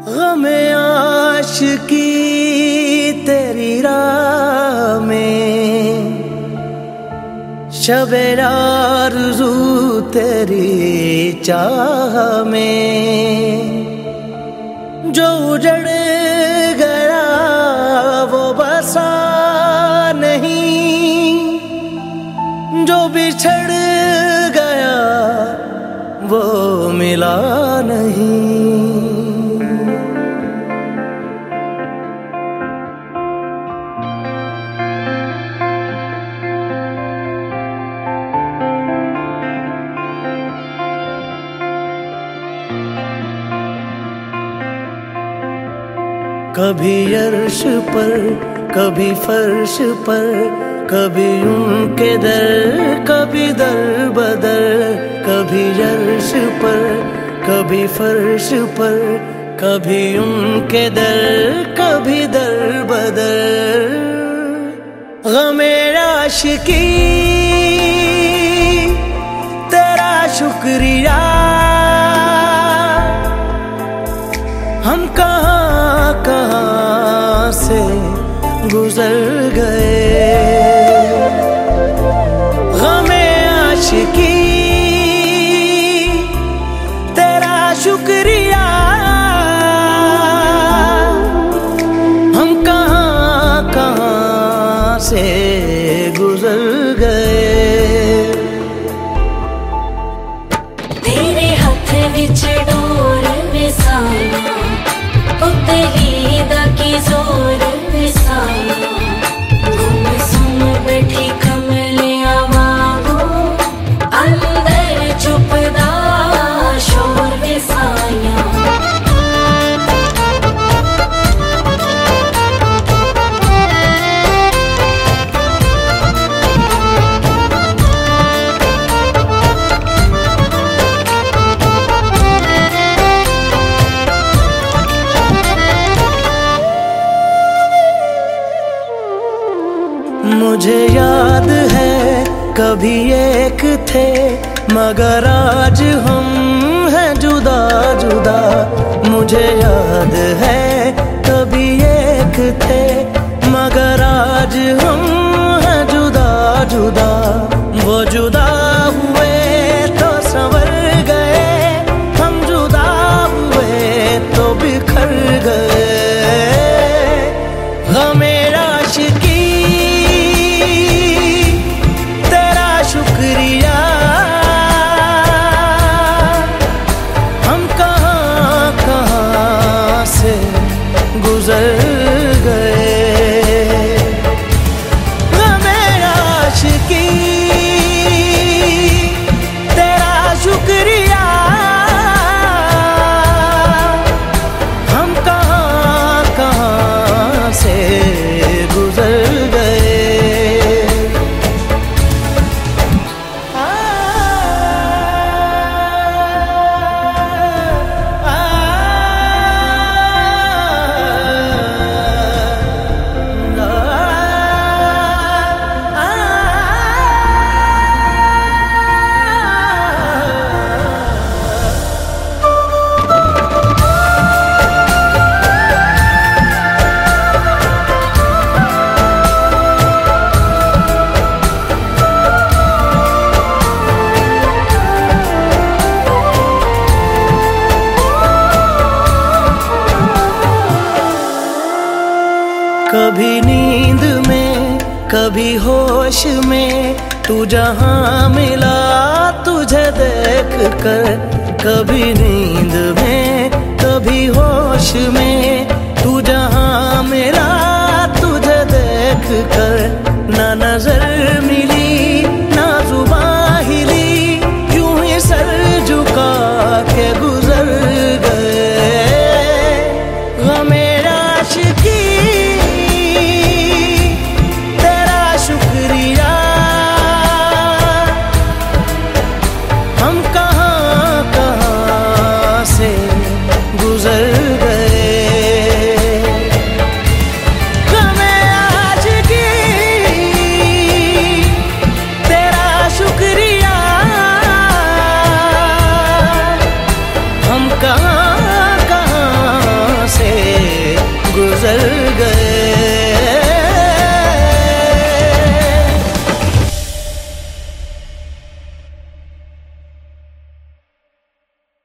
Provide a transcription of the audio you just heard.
गमे आशिकी तेरी राह में, शबे आरज़ू तेरी चाह में, जो उजड़ गया वो बसा नहीं, जो बिछड़ गया वो मिला नहीं। कभी अर्श पर कभी फर्श पर, कभी उनके दर कभी दर बदर, कभी अर्श पर कभी फर्श पर, कभी उनके दर कभी दर बदर। गमे आशिकी तेरा शुक्रिया, हम कहाँ कहाँ से गुजर गए। गमे आशिकी तेरा शुक्रिया, हम कहाँ कहाँ से गुजर गए। तेरे हाथ विच डोर विसाना, उतरी दा की जोर विसाना, घूम सुन बैठी कमलिया वागो, अंदर चुपदा शोर विसाया। मुझे याद है कभी एक थे, मगर आज हम हैं जुदा जुदा। मुझे याद है कभी एक थे, मगर आज हम हैं जुदा जुदा। वो जुदा हुए तो संवर गए, हम जुदा हुए तो बिखर गए। गमे आशिकी शुक्रिया, हम कहाँ कहाँ से गुजर गए। गमे आशिकी तेरा शुक्रिया, हम कहाँ कहाँ से गुजर गए। कभी नींद में कभी होश में, तू जहाँ मिला तुझे देख कर। कभी नींद में कभी होश में, तू जहाँ मिला तुझे देख कर। ना नजर में